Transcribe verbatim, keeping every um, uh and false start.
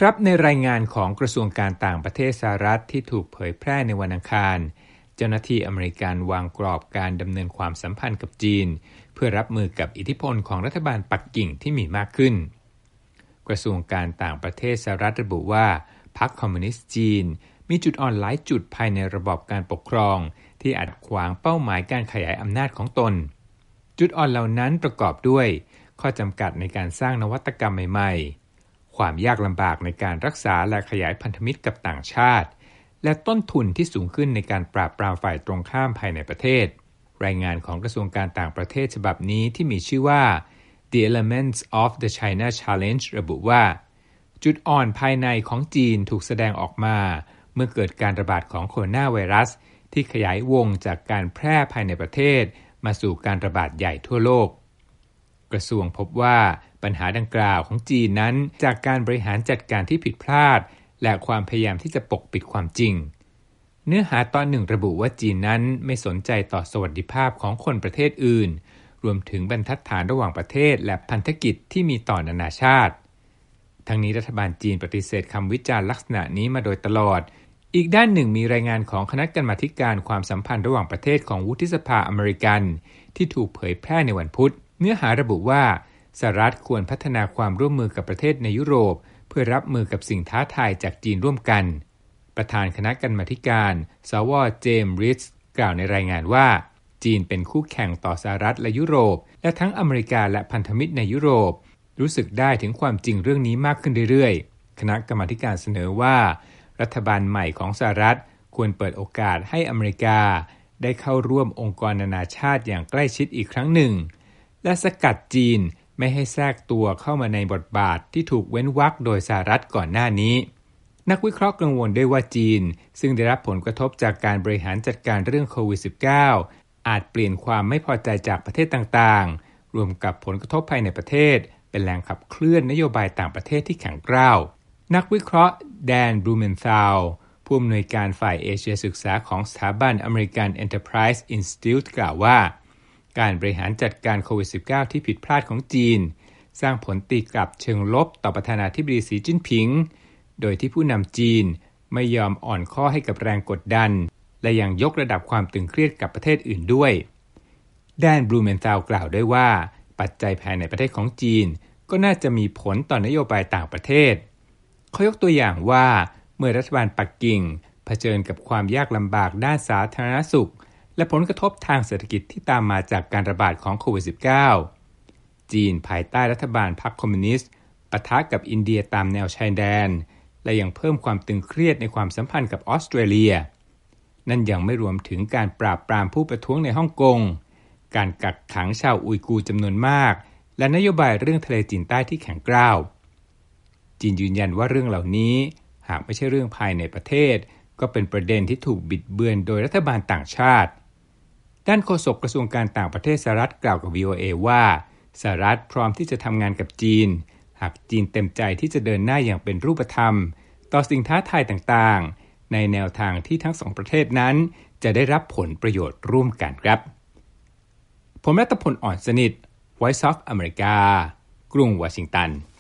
ครับในรายงานของกระทรวงการต่างประเทศสหรัฐที่ถูกเผยแพร่ในวันอังคารเจ้าหน้าที่อเมริกันวางกรอบการดำเนินความสัมพันธ์กับจีนเพื่อรับมือกับอิทธิพลของรัฐบาลปักกิ่งที่มีมากขึ้นกระทรวงการต่างประเทศสหรัฐระบุว่าพรรคคอมมิวนิสต์จีนมีจุดอ่อนหลายจุดภายในระบอบการปกครองที่อาจขวางเป้าหมายการขยายอำนาจของตนจุดอ่อนเหล่านั้นประกอบด้วยข้อจำกัดในการสร้างนวัตกรรมใหม่ๆความยากลำบากในการรักษาและขยายพันธมิตรกับต่างชาติและต้นทุนที่สูงขึ้นในการปราบปรามฝ่ายตรงข้ามภายในประเทศรายงานของกระทรวงการต่างประเทศฉบับนี้ที่มีชื่อว่า The Elements of the China Challenge ระบุว่าจุดอ่อนภายในของจีนถูกแสดงออกมาเมื่อเกิดการระบาดของโคโรนาไวรัสที่ขยายวงจากการแพร่ภายในประเทศมาสู่การระบาดใหญ่ทั่วโลกกระทรวงพบว่าปัญหาดังกล่าวของจีนนั้นจากการบริหารจัดการที่ผิดพลาดและความพยายามที่จะปกปิดความจริงเนื้อหาตอนหนึ่งระบุว่าจีนนั้นไม่สนใจต่อสวัสดิภาพของคนประเทศอื่นรวมถึงบรรทัดฐานระหว่างประเทศและพันธกิจที่มีต่อนานาชาติทั้งนี้รัฐบาลจีนปฏิเสธคำวิจารณ์ลักษณะนี้มาโดยตลอดอีกด้านหนึ่งมีรายงานของคณะกรรมาธิการความสัมพันธ์ระหว่างประเทศของวุฒิสภาอเมริกันที่ถูกเผยแพร่ในวันพุธเนื้อหาระบุว่าสหรัฐควรพัฒนาความร่วมมือกับประเทศในยุโรปเพื่อรับมือกับสิ่งท้าทายจากจีนร่วมกันประธานคณะกรรมาธิการสวเจมส์ริชกล่าวในรายงานว่าจีนเป็นคู่แข่งต่อสหรัฐและยุโรปและทั้งอเมริกาและพันธมิตรในยุโรปรู้สึกได้ถึงความจริงเรื่องนี้มากขึ้นเรื่อยๆคณะกรรมาธิการเสนอว่ารัฐบาลใหม่ของสหรัฐควรเปิดโอกาสให้อเมริกาได้เข้าร่วมองค์กรนานาชาติอย่างใกล้ชิดอีกครั้งหนึ่งและสกัดจีนไม่ให้แทรกตัวเข้ามาในบทบาทที่ถูกเว้นวรรคโดยสหรัฐก่อนหน้านี้นักวิเคราะห์กังวลด้วยว่าจีนซึ่งได้รับผลกระทบจากการบริหารจัดการเรื่องโควิด สิบเก้า อาจเปลี่ยนความไม่พอใจจากประเทศต่างๆรวมกับผลกระทบภายในประเทศเป็นแรงขับเคลื่อนนโยบายต่างประเทศที่แข็งกร้าวนักวิเคราะห์แดนบรูเมนทาวผู้อำนวยการฝ่ายเอเชียศึกษาของสถาบัน American Enterprise Institute กล่าวว่าการบริหารจัดการโควิด สิบเก้า ที่ผิดพลาดของจีนสร้างผลตีกลับเชิงลบต่อประธานาธิบดีสีจิ้นผิงโดยที่ผู้นำจีนไม่ยอมอ่อนข้อให้กับแรงกดดันและยังยกระดับความตึงเครียดกับประเทศอื่นด้วยแดนบรูเมนทาวกล่าวด้วยว่าปัจจัยภายในประเทศของจีนก็น่าจะมีผลต่อนโยบายต่างประเทศเขายกตัวอย่างว่าเมื่อรัฐบาลปักกิ่งเผชิญกับความยากลำบากด้านสาธารณสุขและผลกระทบทางเศรษฐกิจที่ตามมาจากการระบาดของโควิด สิบเก้า จีนภายใต้รัฐบาลพรรคคอมมิวนิสต์ปะทะกับอินเดียตามแนวชายแดนและยังเพิ่มความตึงเครียดในความสัมพันธ์กับออสเตรเลียนั่นยังไม่รวมถึงการปราบปรามผู้ประท้วงในฮ่องกงการกักขังชาวอุยกูร์จำนวนมากและนโยบายเรื่องทะเลจีนใต้ที่แข็งกร้าวจีนยืนยันว่าเรื่องเหล่านี้หากไม่ใช่เรื่องภายในประเทศก็เป็นประเด็นที่ถูกบิดเบือนโดยรัฐบาลต่างชาติด้านโฆษกกระทรวงการต่างประเทศสหรัฐกล่าวกับ วี โอ เอ ว่าสหรัฐพร้อมที่จะทำงานกับจีนหากจีนเต็มใจที่จะเดินหน้าอย่างเป็นรูปธรรมต่อสิ่งท้าทายต่างๆในแนวทางที่ทั้งสองประเทศนั้นจะได้รับผลประโยชน์ร่วมกันครับผมรัตพล อ่อนสนิท Voice of America กรุงวอชิงตัน